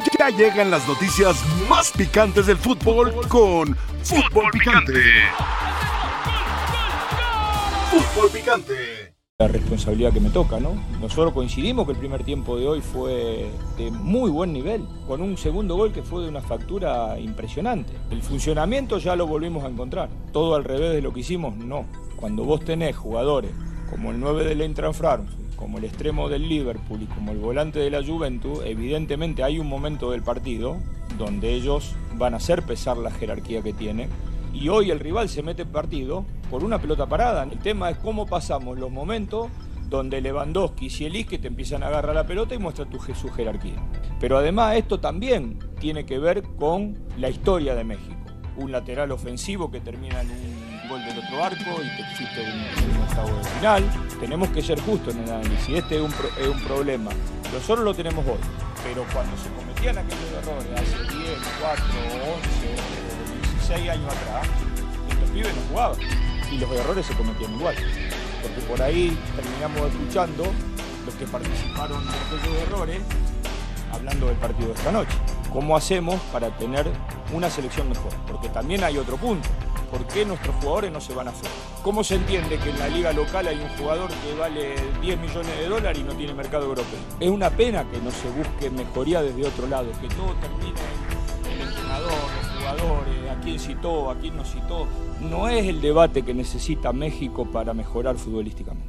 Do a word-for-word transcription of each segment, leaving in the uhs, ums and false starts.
Ya llegan las noticias más picantes del fútbol con Fútbol Picante. Fútbol Picante. La responsabilidad que me toca, ¿no? Nosotros coincidimos que el primer tiempo de hoy fue de muy buen nivel, con un segundo gol que fue de una factura impresionante. El funcionamiento ya lo volvimos a encontrar. Todo al revés de lo que hicimos, no. Cuando vos tenés jugadores como el nueve del Eintracht Frankfurt, como el extremo del Liverpool y como el volante de la Juventus, evidentemente hay un momento del partido donde ellos van a hacer pesar la jerarquía que tienen. Y hoy el rival se mete en partido por una pelota parada. El tema es cómo pasamos los momentos donde Lewandowski y Zielinski te empiezan a agarrar la pelota y muestran tu, su jerarquía. Pero además esto también tiene que ver con la historia de México. Un lateral ofensivo que termina en un gol del otro arco y te existe un, un octavo de final. Tenemos que ser justos en el análisis. Este es un, pro, es un problema. Nosotros lo tenemos hoy. Pero cuando se cometían aquellos errores hace diez, cuatro, once, dieciséis años atrás, los pibes no jugaban. Y los errores se cometían igual. Porque por ahí terminamos escuchando los que participaron de aquellos errores hablando del partido de esta noche. ¿Cómo hacemos para tener una selección mejor? Porque también hay otro punto. ¿Por qué nuestros jugadores no se van afuera? ¿Cómo se entiende que en la liga local hay un jugador que vale diez millones de dólares y no tiene mercado europeo? Es una pena que no se busque mejoría desde otro lado, que todo termine en el entrenador, los jugadores, a quién citó, a quién no citó. No es el debate que necesita México para mejorar futbolísticamente.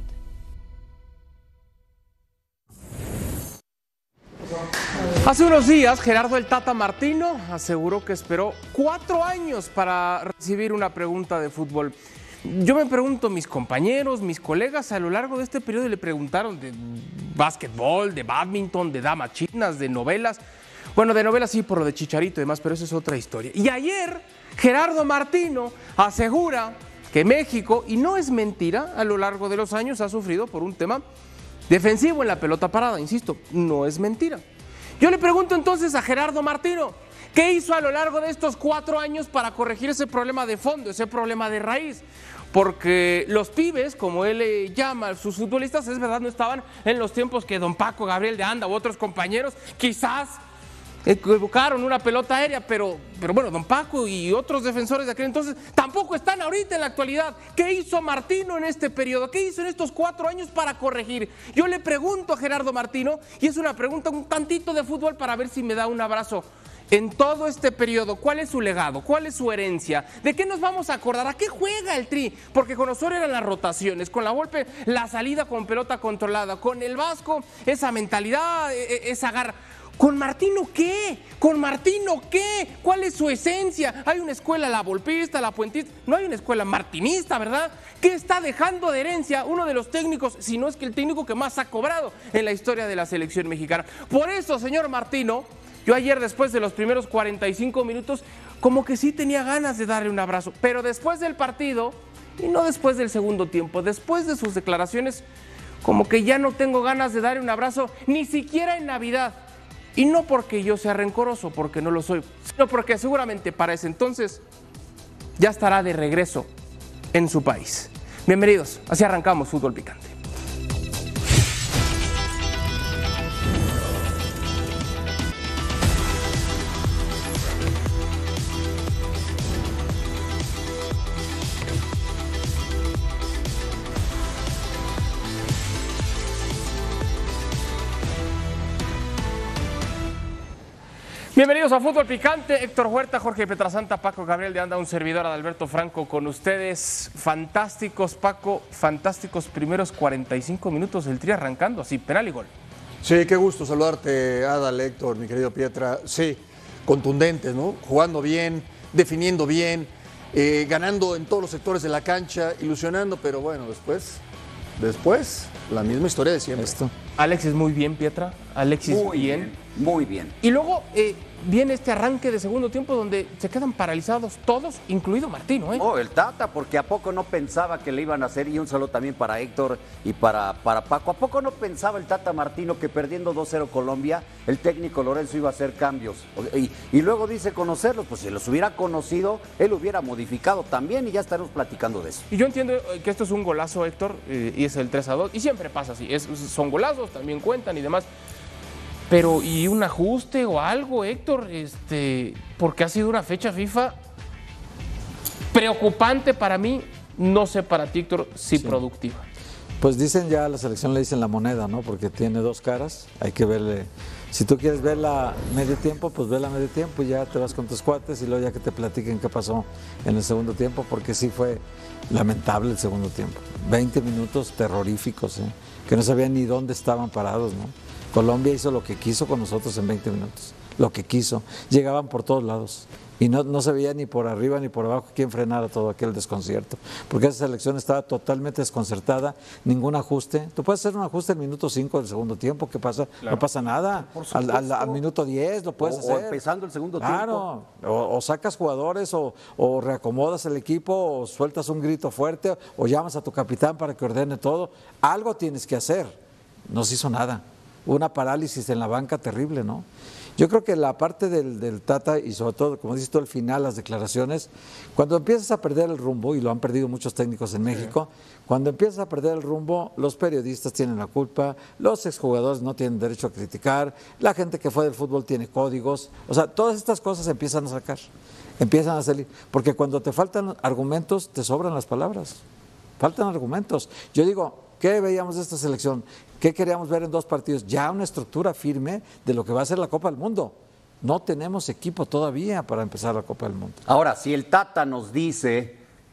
Hace unos días, Gerardo el Tata Martino aseguró que esperó cuatro años para recibir una pregunta de fútbol. Yo me pregunto, mis compañeros, mis colegas a lo largo de este periodo le preguntaron de básquetbol, de bádminton, de damas chinas, de novelas. Bueno, de novelas sí, por lo de Chicharito y demás, pero eso es otra historia. Y ayer, Gerardo Martino asegura que México, y no es mentira, a lo largo de los años ha sufrido por un tema defensivo en la pelota parada, insisto, no es mentira. Yo le pregunto entonces a Gerardo Martino, ¿qué hizo a lo largo de estos cuatro años para corregir ese problema de fondo, ese problema de raíz? Porque los pibes, como él le llama a sus futbolistas, es verdad, no estaban en los tiempos que don Paco Gabriel de Anda u otros compañeros quizás equivocaron una pelota aérea, pero, pero bueno, don Paco y otros defensores de aquel entonces tampoco están ahorita en la actualidad. ¿Qué hizo Martino en este periodo? ¿Qué hizo en estos cuatro años para corregir? Yo le pregunto a Gerardo Martino, y es una pregunta un tantito de fútbol para ver si me da un abrazo. En todo este periodo, ¿cuál es su legado? ¿Cuál es su herencia? ¿De qué nos vamos a acordar? ¿A qué juega el Tri? Porque con Osorio eran las rotaciones, con la Volpe la salida con pelota controlada, con el Vasco esa mentalidad, esa garra. ¿Con Martino qué? ¿Con Martino qué? ¿Cuál es su esencia? Hay una escuela la volpista, la puentista, no hay una escuela martinista, ¿verdad? ¿Qué está dejando de herencia uno de los técnicos, si no es que el técnico que más ha cobrado en la historia de la selección mexicana? Por eso, señor Martino, yo ayer después de los primeros cuarenta y cinco minutos, como que sí tenía ganas de darle un abrazo, pero después del partido, y no después del segundo tiempo, después de sus declaraciones, como que ya no tengo ganas de darle un abrazo, ni siquiera en Navidad. Y no porque yo sea rencoroso, porque no lo soy, sino porque seguramente para ese entonces ya estará de regreso en su país. Bienvenidos, así arrancamos Fútbol Picante. Bienvenidos a Fútbol Picante, Héctor Huerta, Jorge Pietrasanta, Paco Gabriel de Anda, un servidor Adalberto Franco con ustedes. Fantásticos, Paco, fantásticos primeros cuarenta y cinco minutos del Tri arrancando, así, penal y gol. Sí, qué gusto saludarte, Adal, Héctor, mi querido Pietra. Sí, contundentes, ¿no? Jugando bien, definiendo bien, eh, ganando en todos los sectores de la cancha, ilusionando, pero bueno, después, después, la misma historia de siempre. Esto. Alexis muy bien, Pietra, Alexis muy bien. bien. Muy bien. Y luego eh, viene este arranque de segundo tiempo donde se quedan paralizados todos, incluido Martino, ¿eh? Oh, el Tata, porque a poco no pensaba que le iban a hacer, y un saludo también para Héctor y para, para Paco, ¿a poco no pensaba el Tata Martino que perdiendo dos cero Colombia, el técnico Lorenzo iba a hacer cambios? Y, y luego dice conocerlos, pues si los hubiera conocido, él hubiera modificado también y ya estaremos platicando de eso. Y yo entiendo que esto es un golazo, Héctor, eh, y es el tres a dos, y siempre pasa así, es, son golazos, también cuentan y demás. pero ¿y un ajuste o algo, Héctor? Este, porque ha sido una fecha FIFA preocupante para mí, no sé para ti, Héctor, si sí productiva. Pues dicen ya, a la selección le dicen la moneda, ¿no? Porque tiene dos caras, hay que verle. Si tú quieres verla medio tiempo, pues vela medio tiempo y ya te vas con tus cuates y luego ya que te platiquen qué pasó en el segundo tiempo, porque sí fue lamentable el segundo tiempo. veinte minutos terroríficos, ¿eh? Que no sabían ni dónde estaban parados, ¿no? Colombia hizo lo que quiso con nosotros en veinte minutos, lo que quiso. Llegaban por todos lados y no, no se veía ni por arriba ni por abajo quién frenara todo aquel desconcierto, porque esa selección estaba totalmente desconcertada, ningún ajuste. Tú puedes hacer un ajuste al minuto cinco del segundo tiempo, ¿qué pasa? Claro. No pasa nada. Al, al, al minuto diez lo puedes o, hacer. O empezando el segundo claro. tiempo. O, o sacas jugadores o, o reacomodas el equipo o sueltas un grito fuerte o llamas a tu capitán para que ordene todo. Algo tienes que hacer. No se hizo nada. Una parálisis en la banca terrible, ¿no? Yo creo que la parte del, del Tata y sobre todo, como dices tú, al final, las declaraciones, cuando empiezas a perder el rumbo, y lo han perdido muchos técnicos en México, sí. Cuando empiezas a perder el rumbo, los periodistas tienen la culpa, los exjugadores no tienen derecho a criticar, la gente que fue del fútbol tiene códigos, o sea, todas estas cosas empiezan a sacar, empiezan a salir, porque cuando te faltan argumentos, te sobran las palabras, faltan argumentos. Yo digo, ¿qué veíamos de esta selección? ¿Qué queríamos ver en dos partidos? Ya una estructura firme de lo que va a ser la Copa del Mundo. No tenemos equipo todavía para empezar la Copa del Mundo. Ahora, si el Tata nos dice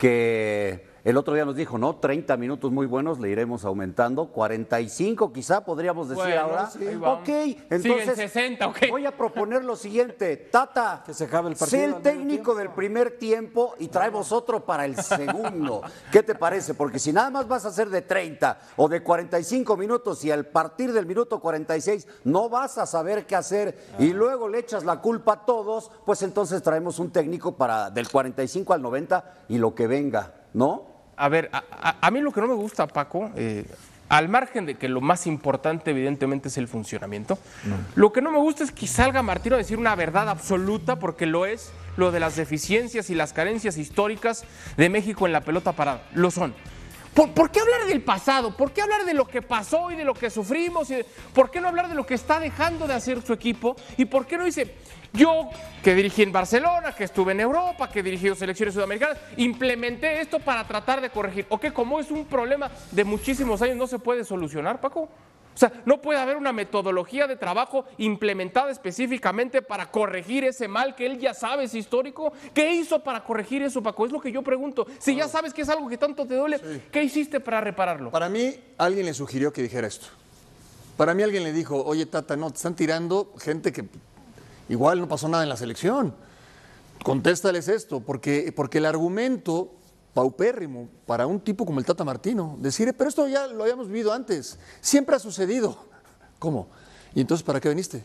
que el otro día nos dijo, ¿no? treinta minutos muy buenos, le iremos aumentando. cuarenta y cinco quizá podríamos decir bueno, ahora. Sí, ok, entonces sesenta, okay. Voy a proponer lo siguiente. Tata, que se acabe el partido, sé el técnico del primer tiempo y traemos otro para el segundo. ¿Qué te parece? Porque si nada más vas a hacer de treinta o de cuarenta y cinco minutos y al partir del minuto cuarenta y seis no vas a saber qué hacer y luego le echas la culpa a todos, pues entonces traemos un técnico para del cuarenta y cinco al noventa y lo que venga, ¿no? A ver, a, a, a mí lo que no me gusta, Paco, eh, al margen de que lo más importante evidentemente es el funcionamiento, no. Lo que no me gusta es que salga Martino a decir una verdad absoluta, porque lo es, lo de las deficiencias y las carencias históricas de México en la pelota parada, lo son. ¿Por, ¿Por qué hablar del pasado? ¿Por qué hablar de lo que pasó y de lo que sufrimos? Y de, ¿por qué no hablar de lo que está dejando de hacer su equipo? ¿Y por qué no dice, yo que dirigí en Barcelona, que estuve en Europa, que dirigí selecciones sudamericanas, implementé esto para tratar de corregir? ¿O que como es un problema de muchísimos años no se puede solucionar, Paco? O sea, no puede haber una metodología de trabajo implementada específicamente para corregir ese mal que él ya sabe es histórico. ¿Qué hizo para corregir eso, Paco? Es lo que yo pregunto. Si ya sabes que es algo que tanto te duele, sí. ¿Qué hiciste para repararlo? Para mí, alguien le sugirió que dijera esto. Para mí alguien le dijo, oye, Tata, no, te están tirando gente que igual no pasó nada en la selección. Contéstales esto, porque, porque el argumento paupérrimo para un tipo como el Tata Martino, decir, pero esto ya lo habíamos vivido antes, siempre ha sucedido. ¿Cómo? ¿Y entonces para qué veniste?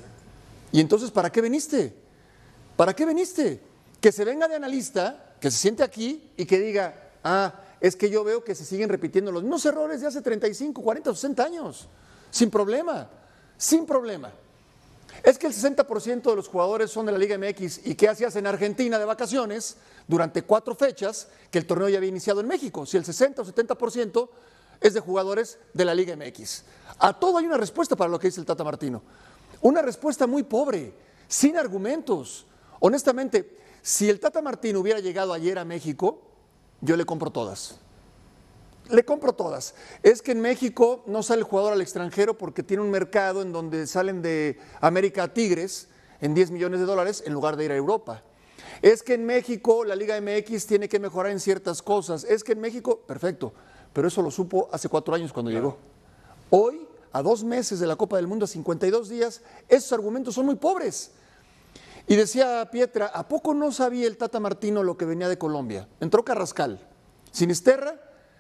¿Y entonces para qué veniste? ¿Para qué veniste? Que se venga de analista, que se siente aquí y que diga, ah, es que yo veo que se siguen repitiendo los mismos errores de hace treinta y cinco, cuarenta, sesenta años, sin problema, sin problema. Es que el sesenta por ciento de los jugadores son de la Liga M X y ¿qué hacías en Argentina de vacaciones durante cuatro fechas que el torneo ya había iniciado en México? Si el sesenta o setenta por ciento es de jugadores de la Liga M X. A todo hay una respuesta para lo que dice el Tata Martino. Una respuesta muy pobre, sin argumentos. Honestamente, si el Tata Martino hubiera llegado ayer a México, yo le compro todas. Le compro todas. Es que en México no sale el jugador al extranjero porque tiene un mercado en donde salen de América a Tigres en diez millones de dólares en lugar de ir a Europa. Es que en México la Liga M X tiene que mejorar en ciertas cosas. Es que en México, perfecto, pero eso lo supo hace cuatro años cuando claro. llegó. Hoy, a dos meses de la Copa del Mundo, a cincuenta y dos días, esos argumentos son muy pobres. Y decía Pietra, ¿a poco no sabía el Tata Martino lo que venía de Colombia? Entró Carrascal, Sinisterra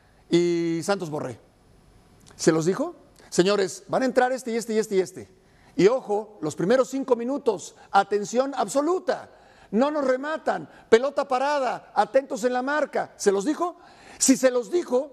y Santos Borré. ¿Se los dijo? Señores, van a entrar este y este y este y este. Y ojo, los primeros cinco minutos, atención absoluta. No nos rematan, pelota parada, atentos en la marca. ¿Se los dijo? Si se los dijo,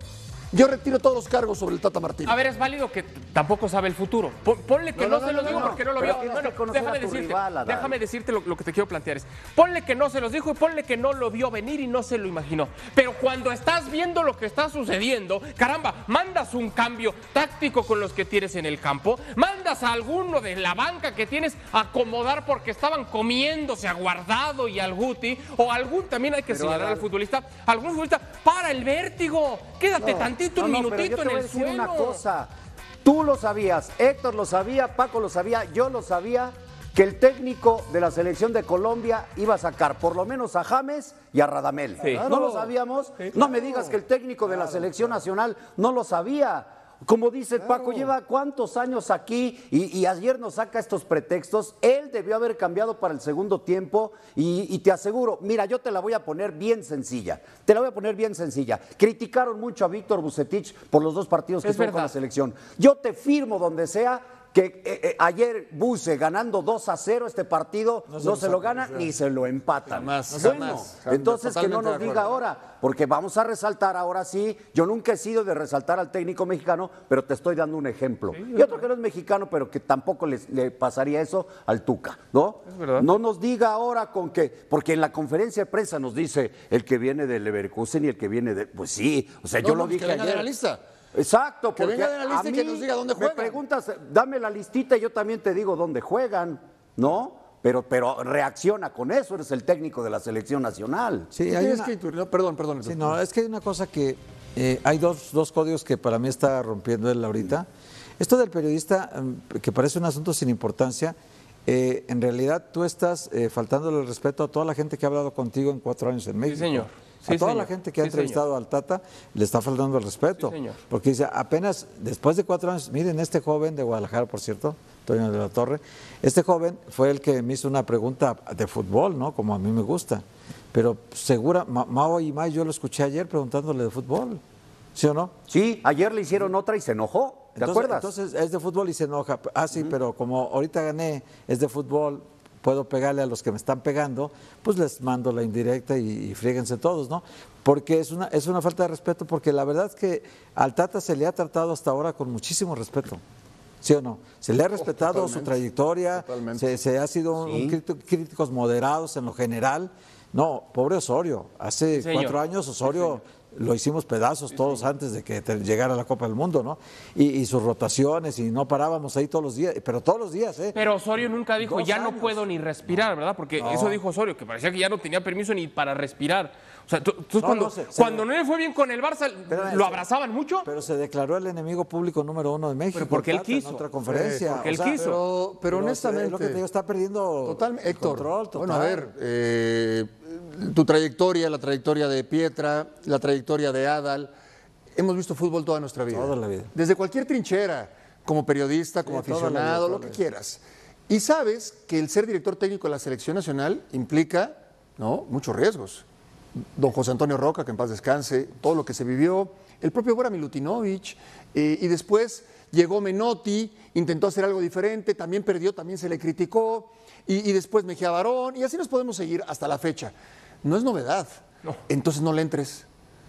Yo retiro todos los cargos sobre el Tata Martino. A ver, es válido que tampoco sabe el futuro. Pon- Ponle que no, No, no, se no, los no, digo no, porque no lo pero vio. tienes Bueno, que conocer déjame a tu decirte, rival, Adal. déjame decirte lo, lo que te quiero plantear es, ponle que no se los dijo y ponle que no lo vio venir y no se lo imaginó. Pero cuando estás viendo lo que está sucediendo, caramba, mandas un cambio táctico con los que tienes en el campo, mandas a alguno de la banca que tienes a acomodar porque estaban comiéndose a Guardado y al Guti, o algún, también hay que Pero, señalar Adal, al futbolista, algún futbolista, para el vértigo, quédate tantito, un No, no, pero minutito yo te en voy a el decir suelo. una cosa. Tú lo sabías, Héctor lo sabía, Paco lo sabía, yo lo sabía, que el técnico de la selección de Colombia iba a sacar por lo menos a James y a Radamel. Sí. ¿No lo sabíamos? No me digas que el técnico de la selección nacional no lo sabía. Como dice Paco, lleva cuántos años aquí y, y ayer nos saca estos pretextos. Él debió haber cambiado para el segundo tiempo y, y te aseguro, mira, yo te la voy a poner bien sencilla. Te la voy a poner bien sencilla. Criticaron mucho a Víctor Vucetich por los dos partidos que Es tuvo con verdad. la selección. Yo te firmo donde sea que eh, eh, ayer Buce ganando dos a cero este partido no se, no se lo gana ni se lo empatan. Jamás, Bueno, jamás. entonces que no Totalmente nos de diga acuerdo. ahora, porque vamos a resaltar ahora sí. Yo nunca he sido de resaltar al técnico mexicano, pero te estoy dando un ejemplo. Y otro que no es mexicano, pero que tampoco le, le pasaría eso al Tuca, ¿no? Es verdad. No nos diga ahora con que, porque en la conferencia de prensa nos dice el que viene del Leverkusen y el que viene de, pues sí, o sea, No, yo no, lo pues que dije venga de ayer. la lista. Exacto, Que porque venga de la lista a y que mí nos diga dónde me juegan. preguntas, dame la listita y yo también te digo dónde juegan, ¿no? Pero, pero reacciona con eso, eres el técnico de la selección nacional. Sí, ¿Qué hay tienes una- que incluir? No, perdón, perdón. Sí, no, es que hay una cosa que eh, hay dos, dos códigos que para mí está rompiendo él ahorita. Esto del periodista, mm, que parece un asunto sin importancia, eh, en realidad tú estás eh, faltándole el respeto a toda la gente que ha hablado contigo en cuatro años en México. señor. A Sí, toda señor. la gente que ha Sí, entrevistado al Tata le está faltando el respeto. Sí, señor. Porque dice, apenas después de cuatro años, miren, este joven de Guadalajara, por cierto, Antonio de la Torre, este joven fue el que me hizo una pregunta de fútbol, ¿no? Como a mí me gusta. Pero segura, Ma- Mao y May, yo lo escuché ayer preguntándole de fútbol, ¿sí o no? Sí, ayer le hicieron otra y se enojó, ¿te Entonces- acuerdas? Entonces es de fútbol y se enoja. Ah, sí, pero como ahorita gané, es de fútbol, puedo pegarle a los que me están pegando, pues les mando la indirecta y, y fríguense todos, ¿no? Porque es una, es una falta de respeto, porque la verdad es que al Tata se le ha tratado hasta ahora con muchísimo respeto. ¿Sí o no? Se le ha respetado su trayectoria, totalmente. se, se ha sido un, un crítico- críticos moderados en lo general. No, pobre Osorio. Hace Sí, señor. cuatro años Osorio lo hicimos pedazos todos antes de que te- llegara la Copa del Mundo, ¿no? Y, y sus rotaciones, y no parábamos ahí todos los días, pero todos los días, ¿eh? Pero Osorio nunca dijo, Dos ya no años. puedo ni respirar, ¿verdad? Porque eso dijo Osorio, que parecía que ya no tenía permiso ni para respirar. O sea, tú, tú No, cuando, no, se- se- cuando no le fue bien con el Barça, Pero, ¿lo se- abrazaban mucho? Pero se declaró el enemigo público número uno de México. Pero porque él Tata, en quiso. otra conferencia. Sí, porque él o sea, quiso. Pero, pero honestamente. Es lo que te digo, está perdiendo Totalmente, el Héctor. control total. Bueno, a ver, eh, tu trayectoria, la trayectoria de Pietra, la trayectoria de Adal, hemos visto fútbol toda nuestra vida. Toda la vida. Desde cualquier trinchera, como periodista, como Sí, toda la vida, aficionado, toda lo la que vida. quieras. Y sabes que el ser director técnico de la selección nacional implica, ¿no?, muchos riesgos. Don José Antonio Roca, que en paz descanse, todo lo que se vivió, el propio Bora Milutinovic, eh, y después llegó Menotti, intentó hacer algo diferente, también perdió, también se le criticó, y, y después Mejía Barón, y así nos podemos seguir hasta la fecha. No es novedad, entonces no le entres.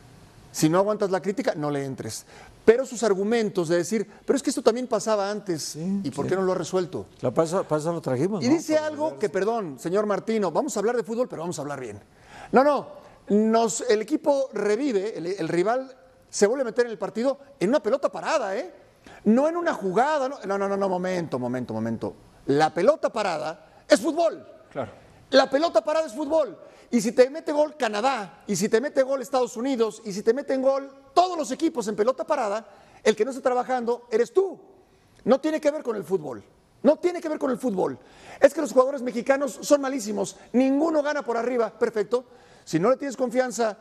Si no aguantas la crítica, no le entres. Pero sus argumentos de decir, pero es que esto también pasaba antes, ¿y por qué no lo ha resuelto? La pasa, pasa lo trajimos, Y ¿no? dice algo que, perdón, señor Martino, vamos a hablar de fútbol, pero vamos a hablar bien. No, no, nos, el equipo revive, el, el rival se vuelve a meter en el partido en una pelota parada, ¿eh? No en una jugada, no, no, no, no, no, momento, momento, momento. La pelota parada es fútbol. Claro. La pelota parada es fútbol. Y si te mete gol Canadá, y si te mete gol Estados Unidos, y si te meten gol todos los equipos en pelota parada, el que no está trabajando eres tú. No tiene que ver con el fútbol. No tiene que ver con el fútbol. Es que los jugadores mexicanos son malísimos. Ninguno gana por arriba. Perfecto. Si no le tienes confianza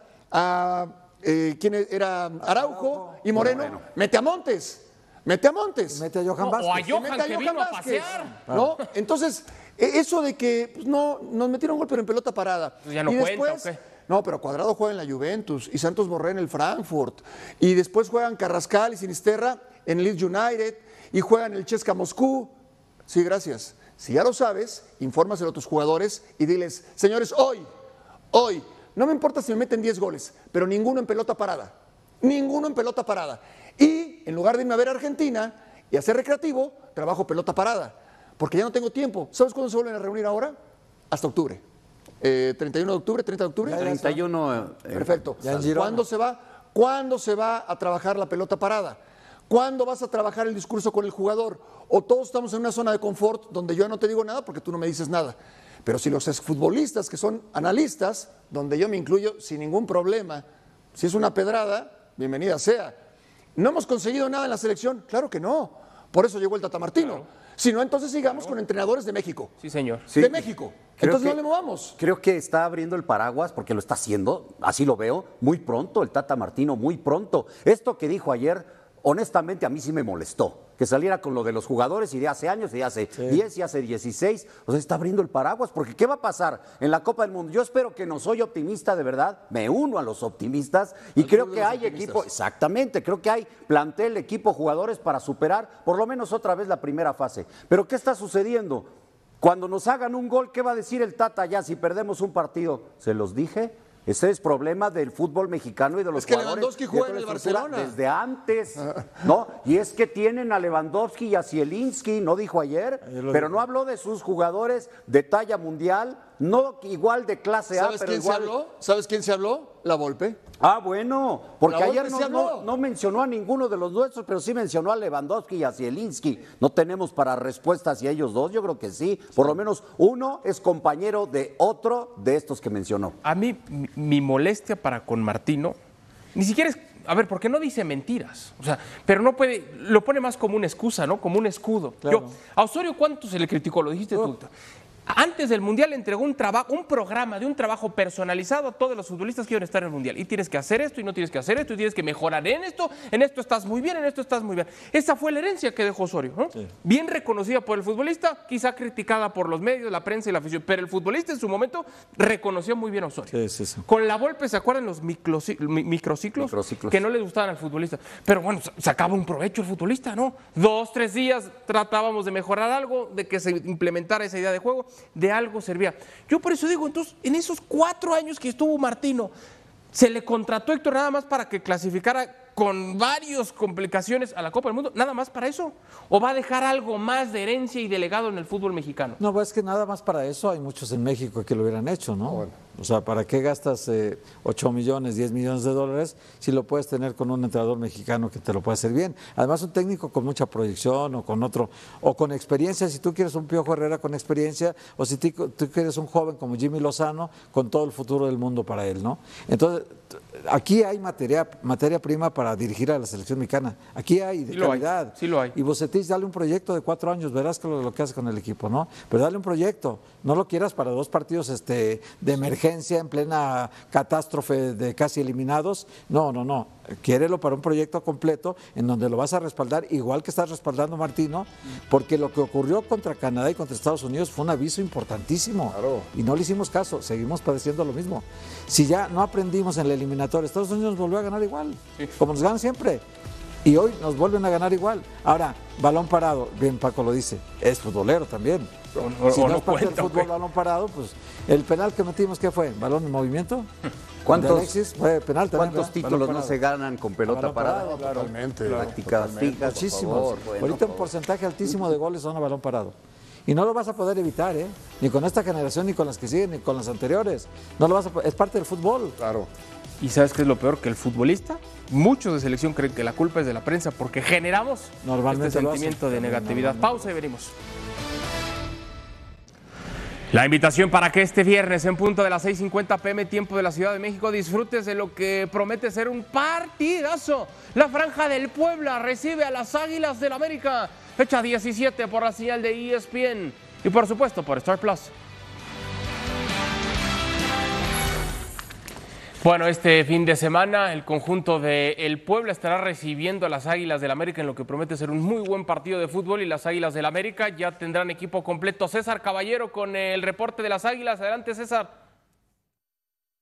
a eh, ¿quién era? Araujo y Moreno, mete a Montes. Mete a Montes. Mete a Johan No, Vázquez. o a Y Johan, mete que vino a pasear. ¿No? Entonces, e- eso de que pues, no, nos metieron gol, pero en pelota parada. Pues ya no y cuenta, después, ¿o qué? no, pero Cuadrado juega en la Juventus y Santos Borré en el Frankfurt. Y después juegan Carrascal y Sinisterra en Leeds United y juegan el Chesca Moscú. Sí, gracias. Si ya lo sabes, infórmaselo a tus jugadores y diles, señores, hoy, hoy, no me importa si me meten diez goles, pero ninguno en pelota parada. Ninguno en pelota parada. Y en lugar de irme a ver a Argentina y hacer recreativo, trabajo pelota parada. Porque ya no tengo tiempo. ¿Sabes cuándo se vuelven a reunir ahora? Hasta octubre. Eh, ¿treinta y uno de octubre? ¿treinta de octubre? treinta y uno. Eh, Perfecto. Ya en Girona. ¿Cuándo se va? ¿Cuándo se va a trabajar la pelota parada? ¿Cuándo vas a trabajar el discurso con el jugador? O todos estamos en una zona de confort donde yo no te digo nada porque tú no me dices nada. Pero si los exfutbolistas que son analistas, donde yo me incluyo sin ningún problema, si es una pedrada, bienvenida sea. ¿No hemos conseguido nada en la selección? Claro que no. Por eso llegó el Tata Martino. Claro. Si no, entonces sigamos claro. con entrenadores de México. Sí, señor. Sí. De México. Creo entonces que, no le movamos. Creo que está abriendo el paraguas, porque lo está haciendo, así lo veo, muy pronto, el Tata Martino, muy pronto. Esto que dijo ayer, honestamente a mí sí me molestó. Que saliera con lo de los jugadores y de hace años, y de hace sí. diez y hace dieciséis. O sea, está abriendo el paraguas, porque ¿qué va a pasar en la Copa del Mundo? Yo espero que no soy optimista de verdad, me uno a los optimistas y el creo que hay equipo, exactamente, creo que hay plantel, equipo, jugadores para superar por lo menos otra vez la primera fase. Pero ¿qué está sucediendo? Cuando nos hagan un gol, ¿qué va a decir el Tata ya si perdemos un partido? ¿Se los dije? Ese es problema del fútbol mexicano y de los es que jugadores. Lewandowski juega en el Barcelona desde antes, ¿no? Y es que tienen a Lewandowski y a Zielinski, no dijo ayer, pero no habló de sus jugadores de talla mundial, no igual de clase A, ¿Sabes pero quién igual... se habló? ¿Sabes quién se habló? La Volpe. Ah, bueno, porque La ayer Volpe no, se habló. no, no mencionó a ninguno de los nuestros, pero sí mencionó a Lewandowski y a Zielinski. ¿No tenemos para respuesta hacia ellos dos? Yo creo que sí. Por lo menos uno es compañero de otro de estos que mencionó. A mí, mi, mi molestia para con Martino, ni siquiera es, a ver, porque no dice mentiras, o sea, pero no puede, lo pone más como una excusa, ¿no? Como un escudo. Claro. Yo, a Osorio, ¿cuánto se le criticó? Lo dijiste Oh. tú. Antes del Mundial le entregó un trabajo, un programa de un trabajo personalizado a todos los futbolistas que iban a estar en el Mundial. Y tienes que hacer esto y no tienes que hacer esto y tienes que mejorar en esto, en esto estás muy bien, en esto estás muy bien. Esa fue la herencia que dejó Osorio, ¿no? Sí. Bien reconocida por el futbolista, quizá criticada por los medios, la prensa y la afición, pero el futbolista en su momento reconoció muy bien a Osorio. Sí, sí, sí. Con la Volpe, ¿se acuerdan los microciclos, microciclos? Microciclos. Que no les gustaban al futbolista? Pero bueno, sacaba un provecho el futbolista, ¿no? Dos, tres días tratábamos de mejorar algo, de que se implementara esa idea de juego, de algo servía. Yo por eso digo, entonces, en esos cuatro años que estuvo Martino, se le contrató a Héctor nada más para que clasificara con varias complicaciones a la Copa del Mundo, nada más para eso, o va a dejar algo más de herencia y de legado en el fútbol mexicano. No, pues es que nada más para eso hay muchos en México que lo hubieran hecho, ¿no? Bueno. O sea, ¿para qué gastas eh, ocho millones, diez millones de dólares si lo puedes tener con un entrenador mexicano que te lo puede hacer bien? Además, un técnico con mucha proyección o con otro, o con experiencia, si tú quieres un Piojo Herrera con experiencia, o si tú, tú quieres un joven como Jimmy Lozano con todo el futuro del mundo para él, ¿no? Entonces, aquí hay materia, materia prima para dirigir a la selección mexicana. Aquí hay de sí calidad. Lo hay, sí lo hay. Y Vucetich, dale un proyecto de cuatro años, verás que lo, lo que hace con el equipo, ¿no? Pero dale un proyecto. No lo quieras para dos partidos este, de emergencia en plena catástrofe de casi eliminados. No, no, no. Quiérelo para un proyecto completo en donde lo vas a respaldar, igual que estás respaldando Martino, porque lo que ocurrió contra Canadá y contra Estados Unidos fue un aviso importantísimo. Claro. Y no le hicimos caso, seguimos padeciendo lo mismo. Si ya no aprendimos en la eliminatoria, Estados Unidos nos volvió a ganar igual, sí. como nos ganan siempre. Y hoy nos vuelven a ganar igual. Ahora, balón parado, bien Paco lo dice, es futbolero también. O, o, si o no, no es parte del fútbol, balón parado, pues el penal que metimos, ¿qué fue? ¿Balón en movimiento? ¿Cuántos, Alexis, fue penal también, ¿cuántos títulos no se ganan con pelota parada? Parado, claro, totalmente. Prácticas fijas, muchísimos. Bueno, ahorita un porcentaje altísimo de goles son a balón parado. Y no lo vas a poder evitar, ¿eh? Ni con esta generación, ni con las que siguen, ni con las anteriores. No lo vas a, es parte del fútbol. Claro. ¿Y sabes qué es lo peor? Que el futbolista, muchos de selección creen que la culpa es de la prensa porque generamos Normalmente este sentimiento de negatividad. Pausa y venimos. La invitación para que este viernes en punto de las seis cincuenta pe eme tiempo de la Ciudad de México disfrutes de lo que promete ser un partidazo. La Franja del Puebla recibe a las Águilas del América, fecha diecisiete por la señal de E S P N y por supuesto por Star Plus. Bueno, este fin de semana el conjunto de El Puebla estará recibiendo a las Águilas del América en lo que promete ser un muy buen partido de fútbol y las Águilas del América ya tendrán equipo completo. César Caballero con el reporte de las Águilas. Adelante, César.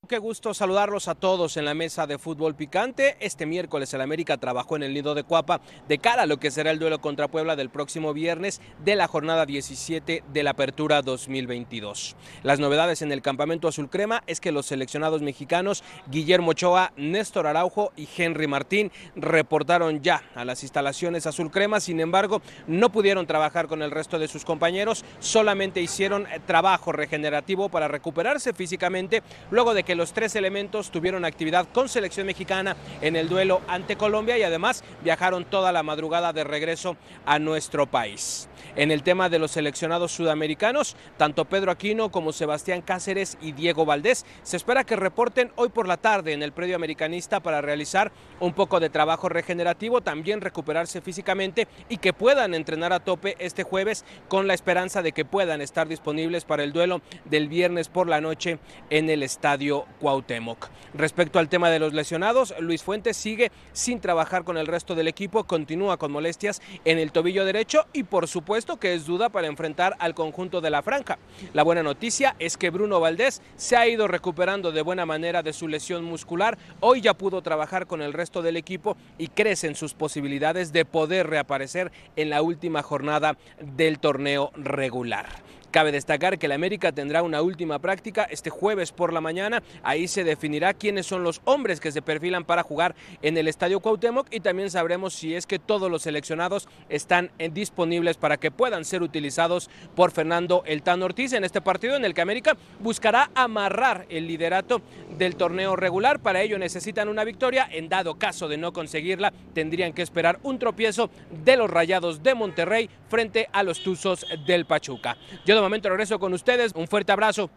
qué gusto saludarlos a todos en la mesa de Fútbol Picante. Este miércoles el América trabajó en el Nido de Cuapa de cara a lo que será el duelo contra Puebla del próximo viernes de la jornada diecisiete de la Apertura dos mil veintidós. Las novedades en el campamento azul crema es que los seleccionados mexicanos Guillermo Ochoa, Néstor Araujo y Henry Martín reportaron ya a las instalaciones azul crema, sin embargo no pudieron trabajar con el resto de sus compañeros, solamente hicieron trabajo regenerativo para recuperarse físicamente luego de que los tres elementos tuvieron actividad con selección mexicana en el duelo ante Colombia y además viajaron toda la madrugada de regreso a nuestro país. En el tema de los seleccionados sudamericanos, tanto Pedro Aquino como Sebastián Cáceres y Diego Valdés se espera que reporten hoy por la tarde en el predio americanista para realizar un poco de trabajo regenerativo, también recuperarse físicamente y que puedan entrenar a tope este jueves con la esperanza de que puedan estar disponibles para el duelo del viernes por la noche en el Estadio Cuauhtémoc. Respecto al tema de los lesionados, Luis Fuentes sigue sin trabajar con el resto del equipo, continúa con molestias en el tobillo derecho y por supuesto que es duda para enfrentar al conjunto de la franja. La buena noticia es que Bruno Valdés se ha ido recuperando de buena manera de su lesión muscular, hoy ya pudo trabajar con el resto del equipo y crecen sus posibilidades de poder reaparecer en la última jornada del torneo regular. Cabe destacar que el América tendrá una última práctica este jueves por la mañana. Ahí se definirá quiénes son los hombres que se perfilan para jugar en el Estadio Cuauhtémoc y también sabremos si es que todos los seleccionados están disponibles para que puedan ser utilizados por Fernando El Tan Ortiz en este partido en el que América buscará amarrar el liderato del torneo regular. Para ello necesitan una victoria. En dado caso de no conseguirla, tendrían que esperar un tropiezo de los Rayados de Monterrey frente a los Tuzos del Pachuca. Yo de momento regreso con ustedes, un fuerte abrazo.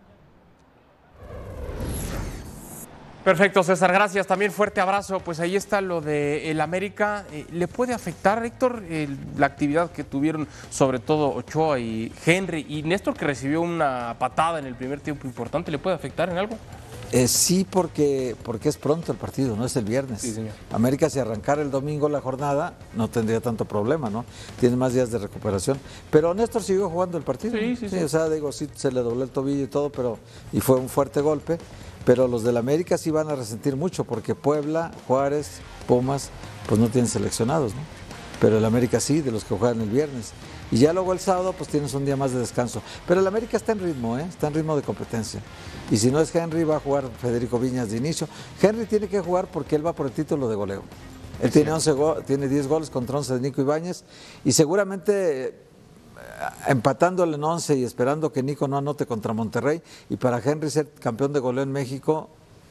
Perfecto, César, gracias, también fuerte abrazo. Pues ahí está lo de el América. Eh, ¿Le puede afectar, Héctor, el, la actividad que tuvieron sobre todo Ochoa y Henry y Néstor, que recibió una patada en el primer tiempo importante? ¿Le puede afectar en algo? Eh, sí, porque, porque es pronto el partido, no es el viernes. Sí, señor. América, si arrancara el domingo la jornada, no tendría tanto problema, ¿no? Tiene más días de recuperación. Pero Néstor siguió jugando el partido. Sí, sí, sí. sí. O sea, digo, sí, se le dobló el tobillo y todo, pero y fue un fuerte golpe. Pero los del América sí van a resentir mucho, porque Puebla, Juárez, Pumas, pues no tienen seleccionados, ¿no? Pero el América sí, de los que juegan el viernes. Y ya luego el sábado pues tienes un día más de descanso. Pero el América está en ritmo, ¿eh? Está en ritmo de competencia. Y si no es Henry, va a jugar Federico Viñas de inicio. Henry tiene que jugar porque él va por el título de goleo. Él tiene, once go tiene diez goles contra once de Nico Ibáñez. Y seguramente eh, empatándole en once y esperando que Nico no anote contra Monterrey. Y para Henry ser campeón de goleo en México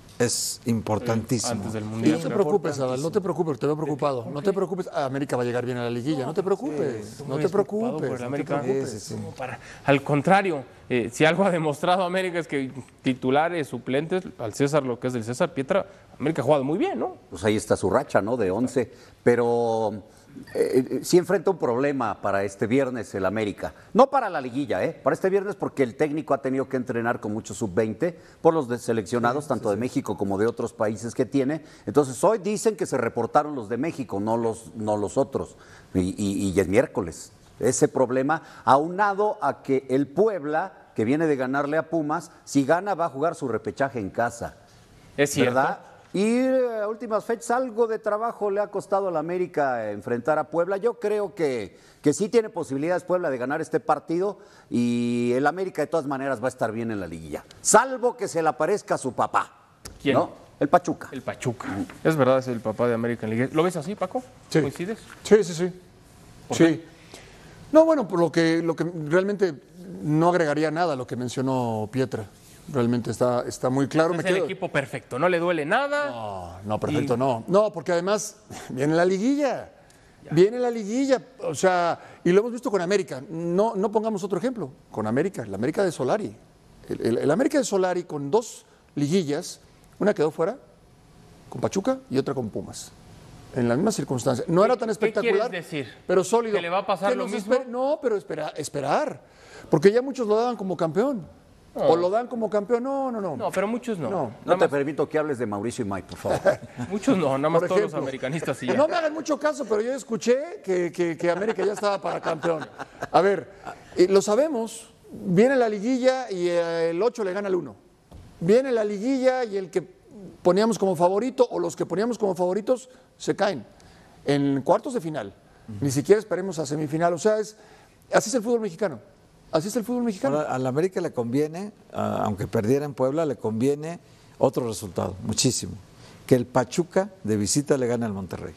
es importantísimo. Antes del Y Mundial. no te preocupes, Adal, no te preocupes, te veo preocupado. No te preocupes, América va a llegar bien a la liguilla, no te preocupes, no te preocupes. Por el no América. te preocupes. Sí, sí, sí. Como para- al contrario, eh, si algo ha demostrado América es que titulares, suplentes, al César lo que es del César, Pietra, América ha jugado muy bien, ¿no? Pues ahí está su racha, ¿no? De once, pero eh, sí enfrenta un problema para este viernes el América. No para la liguilla, ¿eh? Para este viernes porque el técnico ha tenido que entrenar con muchos sub veinte por los de seleccionados, sí, tanto sí, de México como de otros países que tiene. Entonces hoy dicen que se reportaron los de México, no los, no los otros. Y, y, y es miércoles. Ese problema, aunado a que el Puebla, que viene de ganarle a Pumas, si gana va a jugar su repechaje en casa. Es cierto. ¿Verdad? Y a últimas fechas algo de trabajo le ha costado a la América enfrentar a Puebla. Yo creo que, que sí tiene posibilidades Puebla de ganar este partido y el América de todas maneras va a estar bien en la liguilla. Salvo que se le aparezca a su papá. ¿Quién? ¿No? El Pachuca. El Pachuca. Es verdad, es el papá de América en Liga. ¿Lo ves así, Paco? Sí. ¿Coincides? Sí, sí, sí. ¿Por Sí. qué? No, bueno, por lo que, lo que realmente no agregaría nada a lo que mencionó Pietra. Realmente está, está muy claro. Es Me el quedo- equipo perfecto, no le duele nada. No, no, perfecto, Y- no. No, porque además viene la liguilla. Viene la liguilla. O sea, y lo hemos visto con América. No, no pongamos otro ejemplo. Con América, la América de Solari. El, el- el América de Solari con dos liguillas, una quedó fuera con Pachuca y otra con Pumas. En la misma circunstancia. No ¿Qué- era tan qué espectacular. quieres decir? Pero sólido. ¿Que le va a pasar Que lo nos mismo? esper- No, pero espera, esperar. Porque ya muchos lo daban como campeón. O lo dan como campeón. No, no, no. No, pero muchos no. No. No Nada te más- permito que hables de Mauricio y Mike, por favor. muchos no, nada más Por todos los ejemplo. americanistas y ya. No me hagan mucho caso, pero yo escuché que, que- que América ya estaba para campeón. A ver, eh, lo sabemos, viene la liguilla y eh, el ocho le gana al uno. viene la liguilla y el que poníamos como favorito o los que poníamos como favoritos se caen en cuartos de final. Uh-huh. Ni siquiera esperemos a semifinal. O sea, es, así es el fútbol mexicano. Así es el fútbol mexicano. Ahora, al América le conviene, a, aunque perdiera en Puebla, le conviene otro resultado, muchísimo. Que el Pachuca de visita le gane al Monterrey.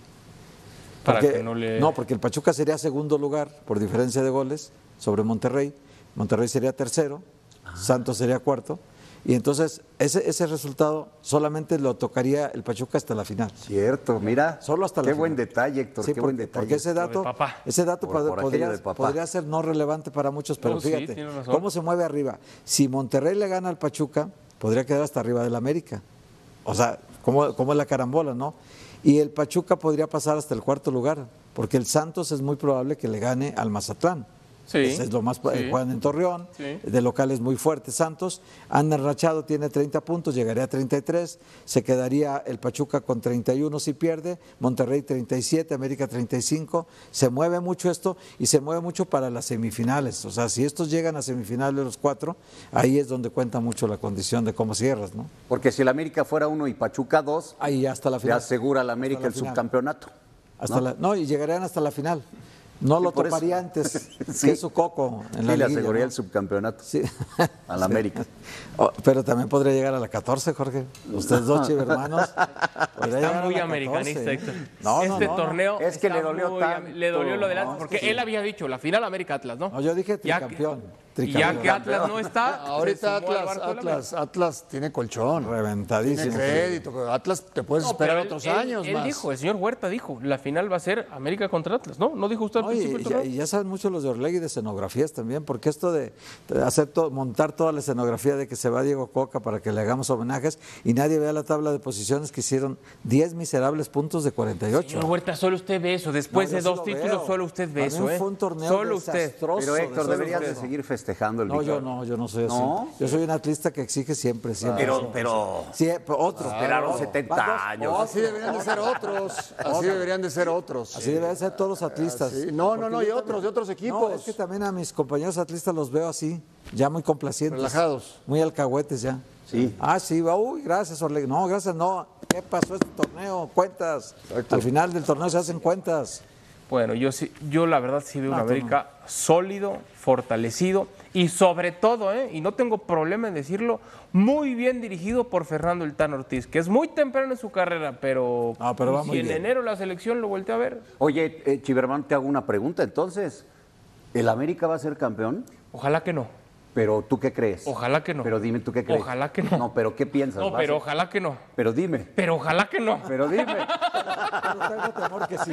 Para Porque, que no le... No, porque el Pachuca sería segundo lugar por diferencia de goles sobre Monterrey. Monterrey sería tercero, ah. Santos sería cuarto. Y entonces ese, ese resultado solamente lo tocaría el Pachuca hasta la final. Cierto, mira. Solo hasta la qué final. buen detalle, Héctor, sí, qué porque, buen detalle. Porque ese dato, ese dato por, por podría, de podría ser no relevante para muchos, pero no, fíjate, sí, cómo se mueve arriba. Si Monterrey le gana al Pachuca, podría quedar hasta arriba del América. O sea, cómo, cómo es la carambola, ¿no? Y el Pachuca podría pasar hasta el cuarto lugar, porque el Santos es muy probable que le gane al Mazatlán. Sí, Ese es lo más, sí. Juegan en Torreón, sí. De local es muy fuerte Santos, anda enrachado, tiene treinta puntos, llegaría a treinta y tres, se quedaría el Pachuca con treinta y uno si pierde, Monterrey treinta y siete, América treinta y cinco, se mueve mucho esto y se mueve mucho para las semifinales, o sea, si estos llegan a semifinales los cuatro, ahí es donde cuenta mucho la condición de cómo cierras, ¿no? Porque si el América fuera uno y Pachuca dos, ahí hasta la le final. asegura al América el final. subcampeonato. Hasta ¿no? La, no, y llegarían hasta la final. No lo por toparía eso. antes, Sí. que es su coco en Sí, la le liguilla, aseguraría ¿no? el subcampeonato Sí. al América. Oh, pero también podría llegar a la catorce, Jorge. Ustedes dos chivermanos. Está muy americanista, Héctor. No, no, este no, torneo Es que le está dolió muy- tanto. Le dolió lo del Atlas, No, porque sí. él había dicho la final América-Atlas, ¿no? No, yo dije Ya que- tricampeón. Y ya tricampeón. que Atlas no está, Ahorita se sumó al Atlas, barco del Atlas, Atlas tiene colchón. Tiene Reventadísimo. crédito. Atlas te puedes No, esperar pero él- otros él- años él más. dijo, el señor Huerta dijo, la final va a ser América contra Atlas, ¿no? ¿No dijo usted al No, principio y, del ya, torneo? y ya saben mucho los de Orlegui de escenografías también, porque esto de, de hacer to- montar toda la escenografía de que se va Diego Coca para que le hagamos homenajes y nadie vea la tabla de posiciones que hicieron diez miserables puntos de cuarenta y ocho. Señor Huerta, solo usted ve eso. Después No, yo de sí dos lo títulos, veo. solo usted ve Para mí eso, ¿eh? fue un torneo Solo usted. desastroso, Pero Héctor, desastroso. deberías de seguir festejando el No, yo bicampeonato. no, yo no soy así. ¿No? Yo soy un atlista que exige siempre, siempre. Pero, pero Sí, pero otros. esperaron Van setenta dos- años. Así deberían de ser otros. Así deberían de ser otros. Así deben ser todos los atlistas. Sí. No, no, no, Porque y yo otros, de otros No, equipos. es que también a mis compañeros atlistas los veo así, ya muy complacientes. Relajados. Muy alcahuetes ya. Sí. Ah, sí, va, uy, gracias, Orlegui. No, gracias, no. ¿Qué pasó este torneo? Cuentas. Exacto. Al final del torneo se hacen cuentas. Bueno, yo sí, yo la verdad sí veo un No, tú América sólido, fortalecido y sobre todo, ¿eh? y no tengo problema en decirlo, muy bien dirigido por Fernando el Tan Ortiz, que es muy temprano en su carrera, pero, No, pero va si muy en bien. enero la selección lo voltea a ver, Oye, eh, Chiverman, te hago una pregunta entonces. ¿El América va a ser campeón? ojalá que no. Pero ¿tú qué crees? Ojalá que no. Pero dime tú qué crees. Ojalá que no. No, pero ¿qué piensas? No, ¿Va a pero ser? ojalá que no. Pero dime. Pero ojalá que no. Pero dime. Pero tengo temor que sí.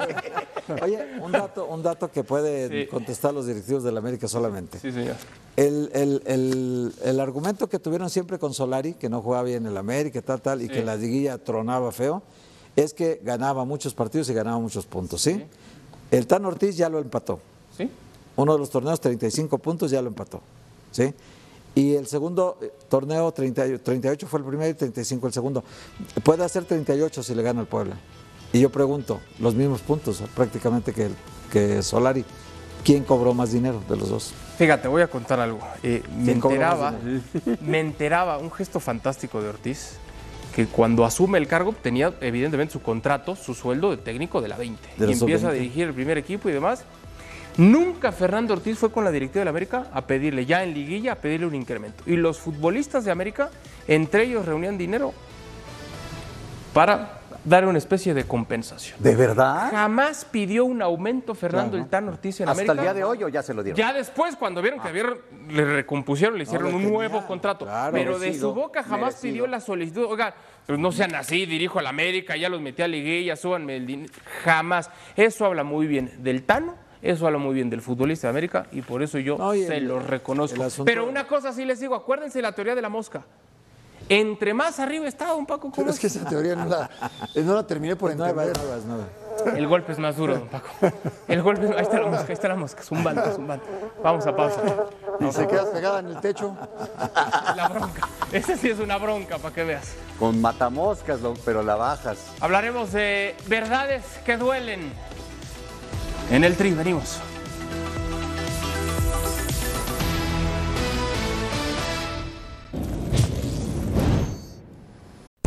Oye, un dato, un dato que pueden Sí. contestar los directivos del América solamente. Sí, señor. El, el, el, el argumento que tuvieron siempre con Solari, que no jugaba bien el América, tal, tal, y Sí. que la liguilla tronaba feo, es que ganaba muchos partidos y ganaba muchos puntos, ¿sí? El Tan Ortiz ya lo empató. ¿Sí? Uno de los torneos, treinta y cinco puntos, ya lo empató, ¿sí? Y el segundo eh, torneo, treinta y- treinta y ocho fue el primero y treinta y cinco el segundo. Puede hacer treinta y ocho si le gana al Puebla. Y yo pregunto, los mismos puntos prácticamente que, el- que Solari. ¿Quién cobró más dinero de los dos? Fíjate, voy a contar algo. Eh, me ¿Quién cobró enteraba, más me enteraba, un gesto fantástico de Ortiz, que cuando asume el cargo tenía evidentemente su contrato, su sueldo de técnico de la veinte. De la y empieza a sub veinte. dirigir el primer equipo y demás. Nunca Fernando Ortiz fue con la directiva de la América a pedirle, ya en liguilla, a pedirle un incremento. Y los futbolistas de América, entre ellos reunían dinero para dar una especie de compensación. ¿De verdad? Jamás pidió un aumento Fernando el Tan Ortiz en Hasta América. el día de hoy o ya se lo dieron. Ya después, cuando vieron que había, le recompusieron, le hicieron le un tenía, nuevo contrato. claro. pero de Merecido, su boca jamás merecido. pidió la solicitud. Oiga, pues no sean así, dirijo a la América, ya los metí a liguilla, súbanme el dinero. Jamás. Eso habla muy bien del Tano, eso habla muy bien del futbolista de América y por eso yo No, y se el- lo reconozco. el asunto- Pero una cosa sí les digo, acuérdense de la teoría de la mosca. Entre más arriba está, don Paco, ¿cómo Pero es que esa teoría no la, no la terminé por Es nueva, es entender. nueva, es nueva. El golpe es más duro, don Paco. El golpe, ahí está la mosca, ahí está la mosca, zumbando, zumbando. Vamos a pausa. Y se quedas pegada en el techo. La bronca. Esa sí es una bronca, para que veas. Con matamoscas, lo- pero la bajas. Hablaremos de verdades que duelen. En el Tri, venimos.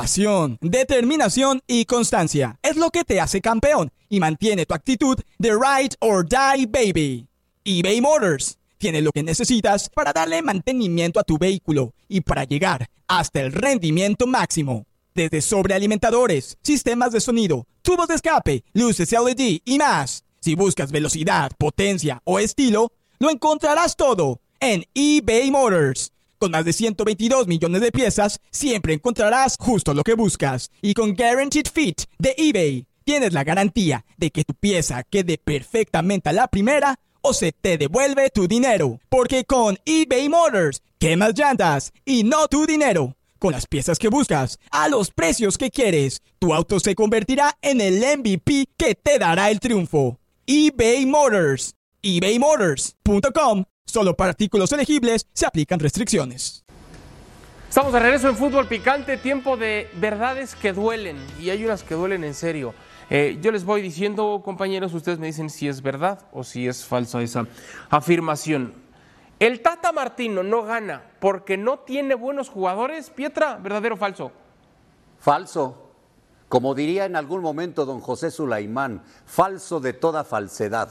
Pasión, determinación y constancia es lo que te hace campeón y mantiene tu actitud de ride or die, baby. eBay Motors tiene lo que necesitas para darle mantenimiento a tu vehículo y para llegar hasta el rendimiento máximo. Desde sobrealimentadores, sistemas de sonido, tubos de escape, luces L E D y más. Si buscas velocidad, potencia o estilo, lo encontrarás todo en eBay Motors. Con más de ciento veintidós millones de piezas, siempre encontrarás justo lo que buscas. Y con Guaranteed Fit de eBay, tienes la garantía de que tu pieza quede perfectamente a la primera o se te devuelve tu dinero. Porque con eBay Motors, quemas llantas y no tu dinero. Con las piezas que buscas, a los precios que quieres, tu auto se convertirá en el M V P que te dará el triunfo. eBay Motors. ebay motors punto com. Solo para artículos elegibles se aplican restricciones. Estamos de regreso en Fútbol Picante, tiempo de verdades que duelen, y hay unas que duelen en serio. Eh, yo les voy diciendo, compañeros, ustedes me dicen si es verdad o si es falsa esa afirmación. El Tata Martino no gana porque no tiene buenos jugadores. Pietra, ¿verdadero o falso? Falso. Como diría en algún momento don José Sulaimán, falso de toda falsedad.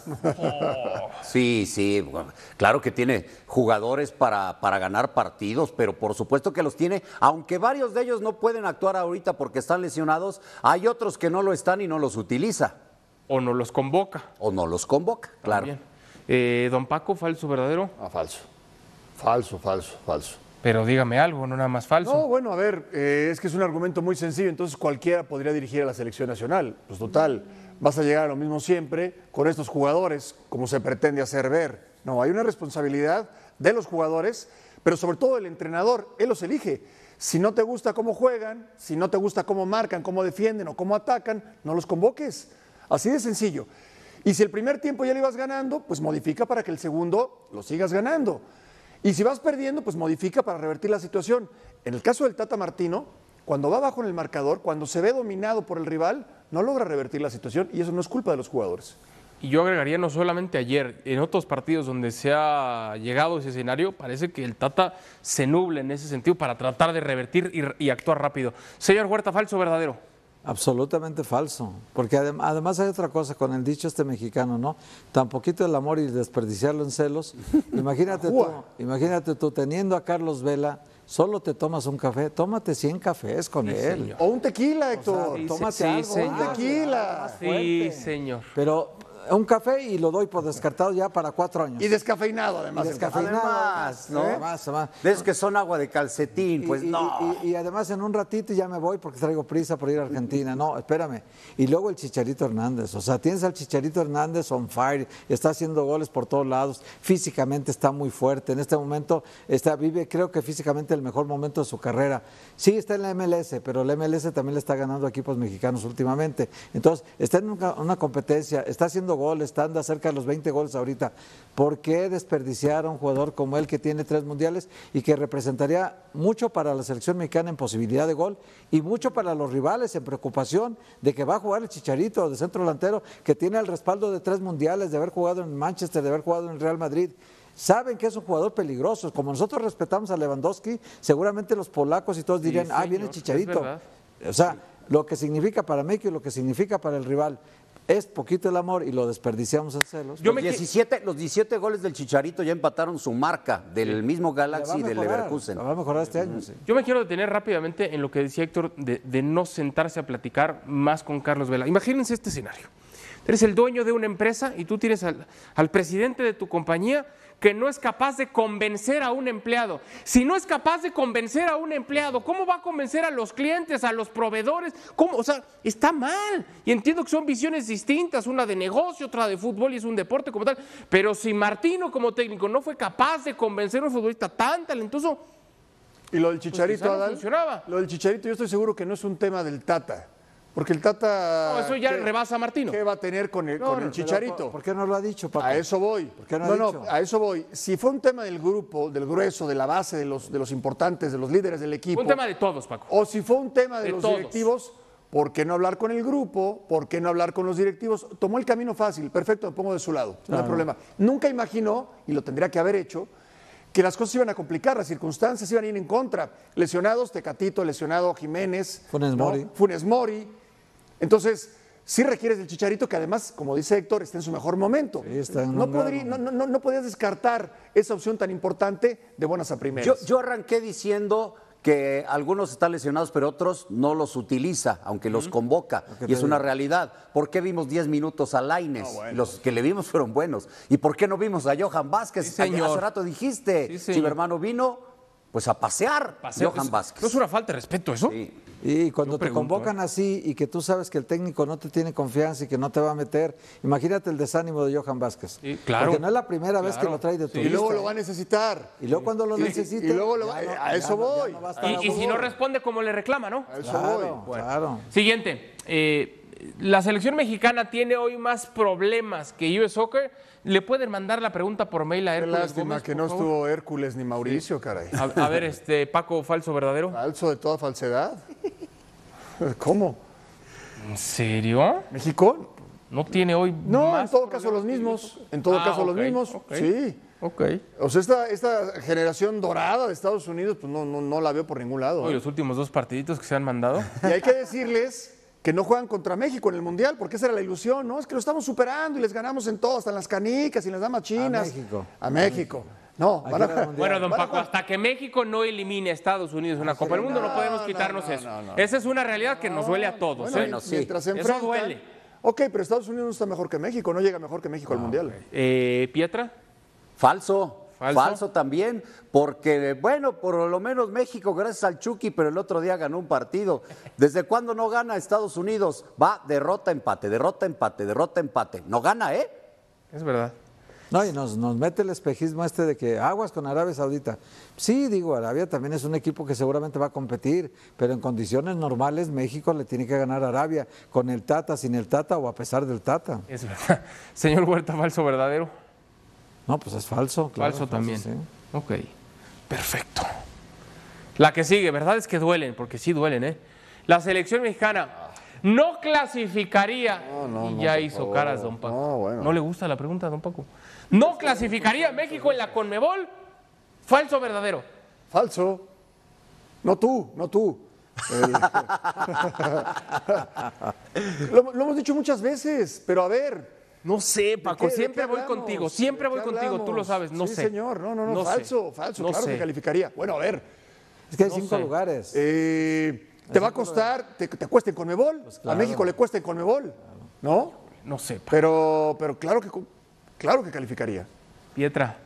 Oh. Sí, sí, claro que tiene jugadores para, para ganar partidos, pero por supuesto que los tiene, aunque varios de ellos no pueden actuar ahorita porque están lesionados, hay otros que no lo están y no los utiliza. O no los convoca. O no los convoca, claro. Eh, don Paco, ¿falso, verdadero? Ah, falso. Falso, falso, falso. Pero dígame algo, no nada más falso. No, bueno, a ver, eh, es que es un argumento muy sencillo, entonces cualquiera podría dirigir a la selección nacional. Pues total, vas a llegar a lo mismo siempre con estos jugadores, como se pretende hacer ver. No, hay una responsabilidad de los jugadores, pero sobre todo del entrenador, él los elige. Si no te gusta cómo juegan, si no te gusta cómo marcan, cómo defienden o cómo atacan, no los convoques. Así de sencillo. Y si el primer tiempo ya le ibas ganando, pues modifica para que el segundo lo sigas ganando. Y si vas perdiendo, pues modifica para revertir la situación. En el caso del Tata Martino, cuando va abajo en el marcador, cuando se ve dominado por el rival, no logra revertir la situación y eso no es culpa de los jugadores. Y yo agregaría no solamente ayer, en otros partidos donde se ha llegado a ese escenario, parece que el Tata se nubla en ese sentido para tratar de revertir y, y actuar rápido. Señor Huerta, ¿falso o verdadero? Absolutamente falso, porque adem además hay otra cosa con el dicho este mexicano, ¿no? Tan poquito el amor y desperdiciarlo en celos. Imagínate tú, imagínate tú teniendo a Carlos Vela, solo te tomas un café, tómate cien cafés con sí, él. Señor. O un tequila, Héctor, o sea, tómate sí, algo, sí, un tequila. Sí, señor. Pero un café y lo doy por descartado ya para cuatro años. Y descafeinado, además. Y descafeinado. Además, ¿no? Además, además. Ves que son agua de calcetín, pues y, no. Y, y, y además en un ratito ya me voy porque traigo prisa por ir a Argentina. No, espérame. Y luego el Chicharito Hernández. O sea, tienes al Chicharito Hernández on fire, está haciendo goles por todos lados, físicamente está muy fuerte. En este momento está, vive, creo que físicamente el mejor momento de su carrera. Sí, está en la M L S, pero la M L S también le está ganando a equipos mexicanos últimamente. Entonces, está en una, una competencia, está haciendo goles, está anda cerca de los veinte goles ahorita. ¿Por qué desperdiciar a un jugador como él que tiene tres mundiales y que representaría mucho para la selección mexicana en posibilidad de gol y mucho para los rivales en preocupación de que va a jugar el Chicharito de centro delantero, que tiene el respaldo de tres mundiales, de haber jugado en Manchester, de haber jugado en el Real Madrid? Saben que es un jugador peligroso. Como nosotros respetamos a Lewandowski, seguramente los polacos y todos dirían, sí, señor, ah, viene el Chicharito. O sea, lo que significa para México y lo que significa para el rival. Es poquito el amor y lo desperdiciamos en celos. Yo los, diecisiete, los diecisiete goles del Chicharito ya empataron su marca del mismo Galaxy y del Leverkusen. Va a mejorar este año, sí. Yo me quiero detener rápidamente en lo que decía Héctor de, de no sentarse a platicar más con Carlos Vela. Imagínense este escenario. Eres el dueño de una empresa y tú tienes al, al presidente de tu compañía que no es capaz de convencer a un empleado. Si no es capaz de convencer a un empleado, ¿cómo va a convencer a los clientes, a los proveedores? ¿Cómo? O sea, está mal. Y entiendo que son visiones distintas, una de negocio, otra de fútbol y es un deporte como tal. Pero si Martino como técnico no fue capaz de convencer a un futbolista tan talentoso, y lo del Chicharito, pues Adal, funcionaba. Lo del Chicharito yo estoy seguro que no es un tema del Tata. Porque el Tata... No, eso ya ¿qué, rebasa a Martino. ¿Qué va a tener con el, no, con el Chicharito? ¿Por, ¿Por qué no lo ha dicho, Paco? A eso voy. ¿Por qué no, no, ha no dicho? a eso voy. Si fue un tema del grupo, del grueso, de la base, de los, de los importantes, de los líderes del equipo... Fue un tema de todos, Paco. O si fue un tema de, de los todos. directivos, ¿por qué no hablar con el grupo? ¿Por qué no hablar con los directivos? Tomó el camino fácil. Perfecto, me pongo de su lado. No claro. hay problema. Nunca imaginó, y lo tendría que haber hecho, que las cosas iban a complicar, las circunstancias iban a ir en contra. Lesionados, Tecatito, lesionado Jiménez, Funes ¿no? Mori. Funes Mori. Entonces, sí requieres del Chicharito, que además, como dice Héctor, está en su mejor momento. Sí, está en no, un podría, no, gran no, no podías descartar esa opción tan importante de buenas a primeras. Yo, yo arranqué diciendo que algunos están lesionados, pero otros no los utiliza, aunque los convoca, y es una realidad. ¿Por qué vimos diez minutos a Lainez? No, bueno. Los que le vimos fueron buenos. ¿Y por qué no vimos a Johan Vázquez? Sí, señor. Hace rato dijiste, Sí, señor. si mi hermano vino, pues a pasear, Paseo. Johan ¿Es- Vázquez. ¿No es una falta de respeto eso? Sí. Y cuando Yo te pregunto, convocan así y que tú sabes que el técnico no te tiene confianza y que no te va a meter, imagínate el desánimo de Johan Vázquez. Sí, claro. Porque no es la primera vez que Claro. lo trae de Sí. y turista. luego lo ¿eh? va a necesitar. Y luego cuando lo Y- necesite. y luego lo va- ya no- a ya eso no- ya voy. no va a estar Y, a y si favor. no responde, ¿cómo le reclama, no? A eso Claro, voy. claro. Siguiente. eh, la selección mexicana tiene hoy más problemas que U S Soccer. ¿Le pueden mandar la pregunta por mail a Qué Hércules lástima Gómez, que por no favor? estuvo Hércules ni Mauricio, caray. A, a ver, este, Paco, falso, verdadero. Falso de toda falsedad. ¿Cómo? ¿En serio? ¿México? ¿No tiene hoy No, más en todo caso los problemas que mismos. U S Soccer? En todo Ah, caso los ok, mismos. ok. Sí. Ok. O sea, esta, esta generación dorada de Estados Unidos, pues no, no, no la veo por ningún lado. Hoy ¿eh? los últimos dos partiditos que se han mandado. Y hay que decirles que no juegan contra México en el Mundial, porque esa era la ilusión, ¿no? Es que lo estamos superando y les ganamos en todo, hasta en las canicas y en las damas chinas. México. A México. No, Aquí van a- era el Mundial. Bueno, don van a Paco, jugar- hasta que México no elimine a Estados Unidos en una Copa del Mundo, no, no, podemos no, quitarnos no, eso. no, no. Esa es una realidad que nos duele a todos. Bueno, ¿eh? Bueno, sí. mientras se Eso enfrentan. duele. Ok, pero Estados Unidos no está mejor que México, no llega mejor que México al Mundial. Eh, ¿Pietra? Falso. ¿Falso? Falso también, porque, bueno, por lo menos México, gracias al Chucky, pero el otro día ganó un partido. ¿Desde cuándo no gana Estados Unidos? Va derrota, empate, derrota, empate, derrota, empate. No gana, ¿eh? Es verdad. No, y nos, nos mete el espejismo este de que aguas con Arabia Saudita. Sí, digo, Arabia también es un equipo que seguramente va a competir, pero en condiciones normales México le tiene que ganar a Arabia, con el Tata, sin el Tata o a pesar del Tata. Es verdad. Señor Huerta, falso, verdadero. No, pues es falso. Claro, falso también. sí. Ok. Perfecto. La que sigue, ¿verdad? Es que duelen, porque sí duelen, ¿eh? La selección mexicana no clasificaría. no, y no, ya por hizo favor. caras, don Paco. No, bueno. ¿No le gusta la pregunta, don Paco? ¿No clasificaría a México en la Conmebol? ¿Falso o verdadero? Falso. No tú, no tú. El- lo, lo hemos dicho muchas veces, pero a ver. No sé, Paco, qué- de siempre qué voy hablamos? contigo, siempre ¿De voy qué contigo, tú lo hablamos? sabes, no sí, sé. señor, no, no, no, sé. falso, falso, No claro sé. que calificaría. Bueno, a ver, Es que hay No cinco sé. lugares. eh, te va a costar, te, te cuesta en Conmebol, Pues claro. a México le cuesta en Conmebol, ¿no? No sé, Paco. Pero, pero claro que, claro que calificaría. Pietra.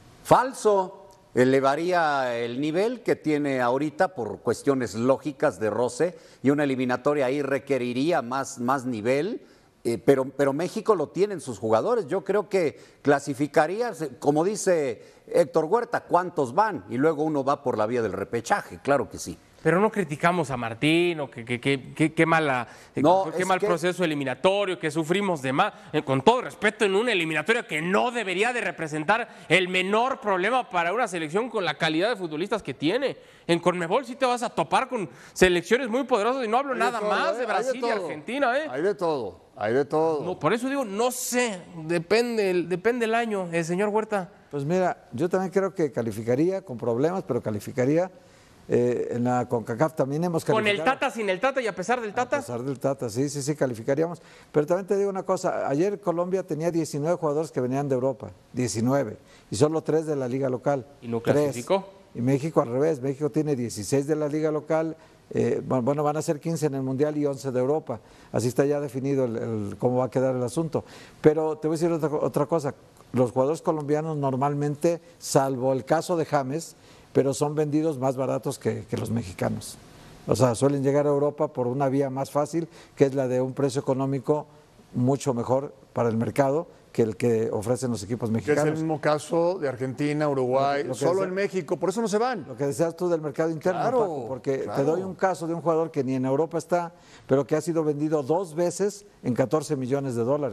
Falso. Elevaría el nivel que tiene ahorita por cuestiones lógicas de roce y una eliminatoria ahí requeriría más, más nivel, eh, pero, pero México lo tienen sus jugadores. Yo creo que clasificaría, se- como dice Héctor Huerta, ¿cuántos van? Y luego uno va por la vía del repechaje, claro que sí. Pero no criticamos a Martín o que, que, que, que- qué mala, eh, No, qué es mal que- proceso eliminatorio, que sufrimos de más. Eh, con todo respeto, en una eliminatoria que no debería de representar el menor problema para una selección con la calidad de futbolistas que tiene. En Conmebol sí te vas a topar con selecciones muy poderosas y no hablo Hay nada todo, más ¿eh? de Hay Brasil y todo. Argentina, ¿eh? Hay de todo, hay de todo. No, por eso digo, no sé, depende, el- depende el año, eh, señor Huerta. Pues mira, yo también creo que calificaría con problemas, pero calificaría eh, en la CONCACAF también hemos Con calificado. el Tata, sin el Tata y a pesar del A Tata. pesar del Tata, sí, sí, sí, calificaríamos. Pero también te digo una cosa, ayer Colombia tenía diecinueve jugadores que venían de Europa, diecinueve, y solo tres de la liga local. ¿Y no Tres. clasificó? Y México al revés, México tiene dieciséis de la liga local, eh, bueno, van a ser quince en el Mundial y once de Europa. Así está ya definido el, el- cómo va a quedar el asunto. Pero te voy a decir otra, otra cosa, los jugadores colombianos normalmente, salvo el caso de James, pero son vendidos más baratos que, que los mexicanos. O sea, suelen llegar a Europa por una vía más fácil, que es la de un precio económico mucho mejor para el mercado que el que ofrecen los equipos Que es el mexicanos. mismo caso de Argentina, Uruguay, Lo que- lo que solo es- en México, por eso no se van. Lo que decías tú del mercado interno, Claro, Paco, porque claro. te doy un caso de un jugador que ni en Europa está, pero que ha sido vendido dos veces en catorce millones de dólares.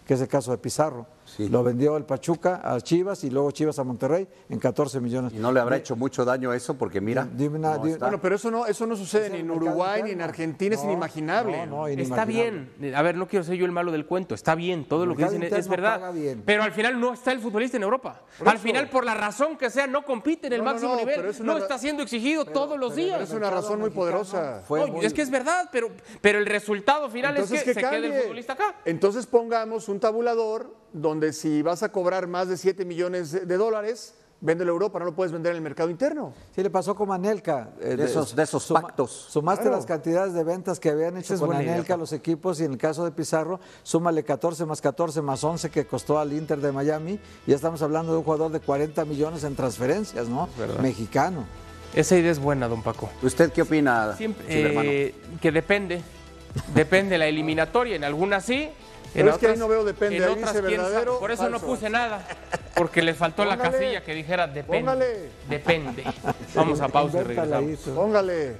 que es el caso de Pizarro. Sí. Lo vendió el Pachuca a Chivas y luego Chivas a Monterrey en catorce millones. Y no le habrá hecho mucho daño eso porque mira. Dime una, no dime, bueno, pero eso no, eso no sucede ni en Uruguay ni en Argentina, no, es inimaginable. No, no, inimaginable. Está bien, a ver, no quiero ser yo el malo del cuento, está bien, todo lo que dicen es verdad, pero al final no está el futbolista en Europa. Al final, por la razón que sea, no compite en el no, máximo no, no, nivel, no una... está siendo exigido pero, todos los pero, días. Pero es una razón muy poderosa. No, muy... Es que es verdad, pero, pero el resultado final Entonces, es que, que se quede el futbolista acá. Entonces pongamos un tabulador donde si vas a cobrar más de siete millones de dólares, véndelo a Europa, no lo puedes vender en el mercado interno. Sí, le pasó como a Anelka. Eh, de, esos, de esos suma, pactos. Sumaste claro. las cantidades de ventas que habían hecho con Anelka los equipos y en el caso de Pizarro, súmale catorce más catorce más once que costó al Inter de Miami. Ya estamos hablando de un jugador de cuarenta millones en transferencias, ¿no? Mexicano. Esa idea es buena, don Paco. ¿Usted qué opina, Siempre, eh, que depende, depende la eliminatoria, en algunas sí. Pero en es otras, que ahí no veo depende, ahí dice verdadero. Por eso falso. no puse nada, porque le faltó Póngale, la casilla que dijera depende. Póngale. Depende. Vamos a pausa y regresamos. Póngale.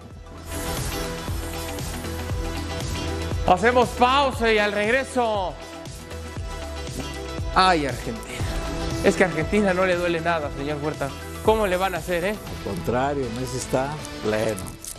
Hacemos pausa y al regreso. Ay, Argentina. Es que a Argentina no le duele nada, señor Huerta. ¿Cómo le van a hacer, eh? Al contrario, Messi está pleno.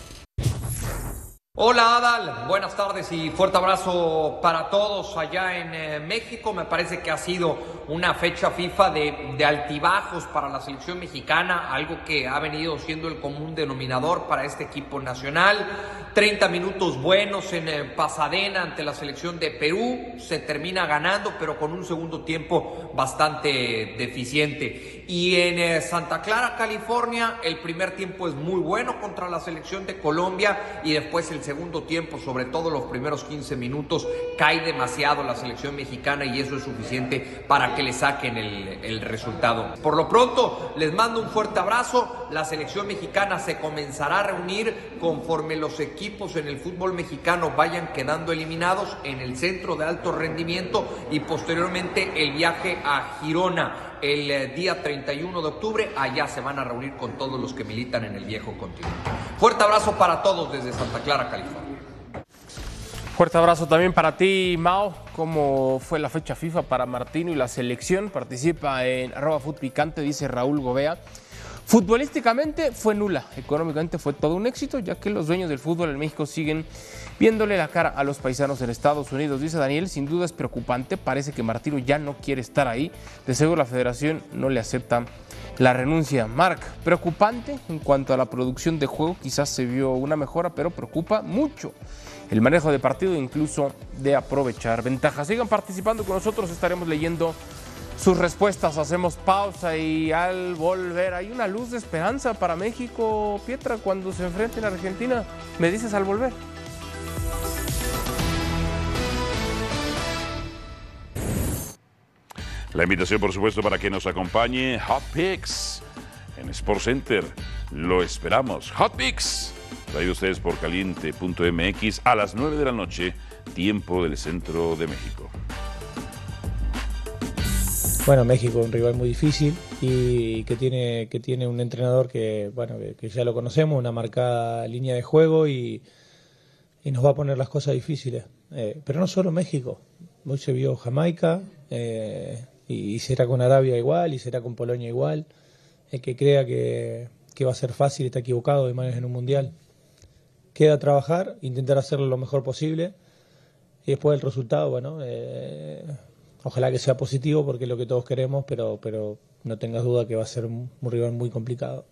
Hola Adal, buenas tardes y fuerte abrazo para todos allá en eh, México. Me parece que ha sido una fecha FIFA de, de altibajos para la selección mexicana, algo que ha venido siendo el común denominador para este equipo nacional. treinta minutos buenos en eh, Pasadena ante la selección de Perú, se termina ganando pero con un segundo tiempo bastante deficiente. Y en eh, Santa Clara, California, el primer tiempo es muy bueno contra la selección de Colombia y después el segundo tiempo, sobre todo los primeros quince minutos, cae demasiado la selección mexicana y eso es suficiente para que le saquen el, el resultado. Por lo pronto, les mando un fuerte abrazo. La selección mexicana se comenzará a reunir conforme los equipos en el fútbol mexicano vayan quedando eliminados en el centro de alto rendimiento y posteriormente el viaje a Girona el día treinta y uno de octubre. Allá se van a reunir con todos los que militan en el viejo continente. Fuerte abrazo para todos desde Santa Clara, California. Fuerte abrazo también para ti, Mao. ¿Cómo fue la fecha FIFA para Martino y la selección? Participa en arroba futpicante, dice Raúl Gobea. Futbolísticamente fue nula, económicamente fue todo un éxito, ya que los dueños del fútbol en México siguen viéndole la cara a los paisanos en Estados Unidos. Dice Daniel, sin duda es preocupante, parece que Martino ya no quiere estar ahí, de seguro la federación no le acepta la renuncia. Marc, preocupante en cuanto a la producción de juego, quizás se vio una mejora, pero preocupa mucho el manejo de partido e incluso de aprovechar ventajas. Sigan participando con nosotros, estaremos leyendo sus respuestas. Hacemos pausa y al volver hay una luz de esperanza para México, Pietra, cuando se enfrenten a Argentina. ¿Me dices al volver? La invitación, por supuesto, para que nos acompañe Hot Picks en Sports Center. Lo esperamos. Hot Picks, traído ustedes por caliente punto m x a las nueve de la noche, tiempo del centro de México. Bueno, México es un rival muy difícil y que tiene, que tiene un entrenador que, bueno, que, que ya lo conocemos, una marcada línea de juego y, y nos va a poner las cosas difíciles. Eh, pero no solo México, hoy se vio Jamaica, eh, y, y será con Arabia igual, y será con Polonia igual. El que crea que, que va a ser fácil está equivocado, de maneras en un mundial. Queda trabajar, intentar hacerlo lo mejor posible y después el resultado, bueno... Eh, Ojalá que sea positivo porque es lo que todos queremos, pero, pero no tengas duda que va a ser un, un rival muy complicado.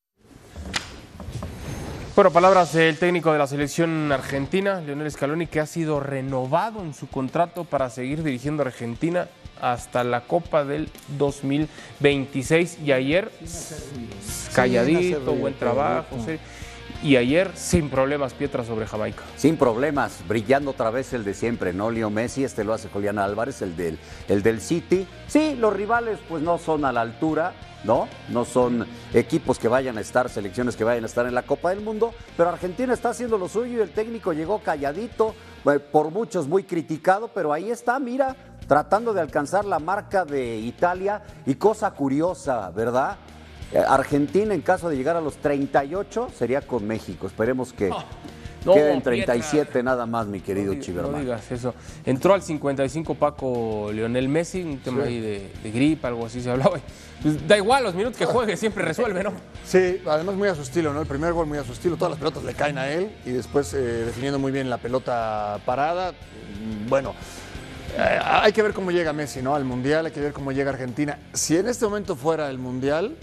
Bueno, palabras del técnico de la selección argentina, Lionel Scaloni, que ha sido renovado en su contrato para seguir dirigiendo a Argentina hasta la Copa del dos mil veintiséis. Y ayer, calladito, sí, buen trabajo, sí. Y ayer, sin problemas, Pietra sobre Jamaica. Sin problemas, brillando otra vez el de siempre, ¿no? Leo Messi, este lo hace Julián Álvarez, el del, el del City. Sí, los rivales pues no son a la altura, ¿no? No son equipos que vayan a estar, selecciones que vayan a estar en la Copa del Mundo, pero Argentina está haciendo lo suyo y el técnico llegó calladito, por muchos muy criticado, pero ahí está, mira, tratando de alcanzar la marca de Italia. Y cosa curiosa, ¿verdad? Argentina, en caso de llegar a los treinta y ocho, sería con México. Esperemos que, No, queda en treinta y siete Pietra. Nada más, mi querido no, Chiverman. No digas eso. Entró al cincuenta y cinco Paco Lionel Messi, un tema sí. ahí de, de gripa, algo así se hablaba. Pues da igual, los minutos que juegue siempre resuelve, ¿no? Sí, además muy a su estilo, ¿no? El primer gol muy a su estilo, todas las pelotas le caen a él y después eh, definiendo muy bien la pelota parada. Bueno, eh, hay que ver cómo llega Messi, ¿no? Al Mundial, hay que ver cómo llega Argentina. Si en este momento fuera el Mundial,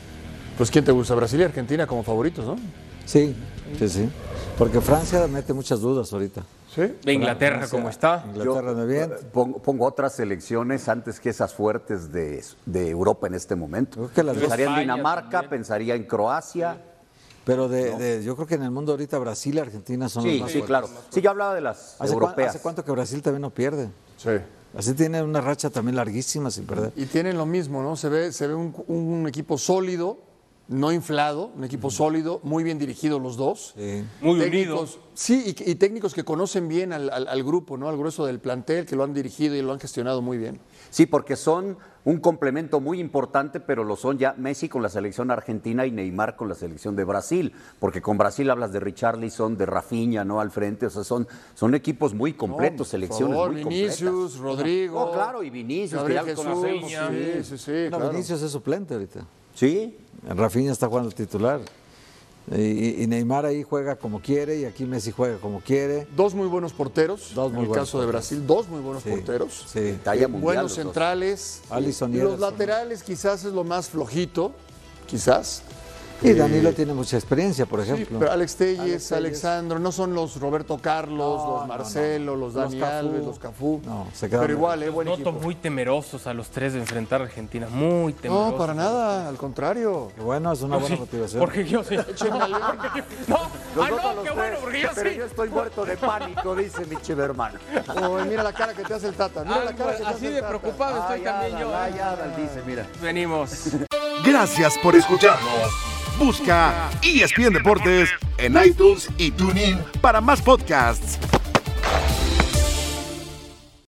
pues ¿quién te gusta? Brasil y Argentina como favoritos, ¿no? Sí, sí, sí. Porque Francia mete muchas dudas ahorita. ¿Sí? De Inglaterra, Francia, ¿cómo está? Inglaterra no bien. Pongo, pongo otras selecciones antes que esas fuertes de, de Europa en este momento. Creo que las pensaría dos. en Dinamarca, también. Pensaría en Croacia. Pero de, ¿no? de, yo creo que en el mundo ahorita Brasil y Argentina son sí, los más sí, fuertes. claro. Sí, yo hablaba de las ¿Hace europeas. Cu ¿Hace cuánto que Brasil también no pierde? Sí. Así tiene una racha también larguísima sin perder. Y tienen lo mismo, ¿no? Se ve, se ve un, un equipo sólido, no inflado, un equipo sólido, muy bien dirigidos los dos. Sí. Muy técnicos, unidos. Sí, y, y técnicos que conocen bien al, al, al grupo, ¿no? Al grueso del plantel, que lo han dirigido y lo han gestionado muy bien. Sí, porque son un complemento muy importante, pero lo son ya Messi con la selección argentina y Neymar con la selección de Brasil, porque con Brasil hablas de Richarlison, de Rafinha, ¿no? Al frente, o sea, son, son equipos muy completos, no, selecciones favor, muy Vinicius, completas. Rodrigo. Oh, claro, y Vinicius, Gabriel que ya Jesús, conocemos. Sí, sí, sí, no, claro. Vinicius es suplente ahorita. Sí. Rafinha está jugando titular. Y, y Neymar ahí juega como quiere y aquí Messi juega como quiere. Dos muy buenos porteros, dos muy en el buenos caso de Brasil, dos muy buenos sí, porteros. Sí. Talla mundial, buenos centrales. Alisson y Los Ederson. laterales quizás es lo más flojito, quizás. Y Danilo eh, tiene mucha experiencia, por ejemplo. Sí, pero Alex Telles, Alex Alexandro, no son los Roberto Carlos, No, los Marcelo, no, no. los Dani Los Cafú. Alves, los Cafú. No, se quedan pero igual, eh, buen Noto equipo. muy temerosos a los tres de enfrentar a Argentina, muy temerosos. No, para nada, al contrario. Qué bueno, es una No, buena sí, motivación. Porque yo sí. Échenle al León. No, Los ah, noto a no, los qué tres, bueno, porque yo pero sí. yo estoy muerto de pánico, dice mi Chiverman. Oh, mira la cara que te hace el Tata. Mira la Algo cara que te así hace el de Tata. preocupado estoy Ay, también Adal, yo. ay, ¿eh? Adal, dice, mira. Venimos. Gracias por escucharnos. Busca E S P N Deportes en iTunes y TuneIn para más podcasts.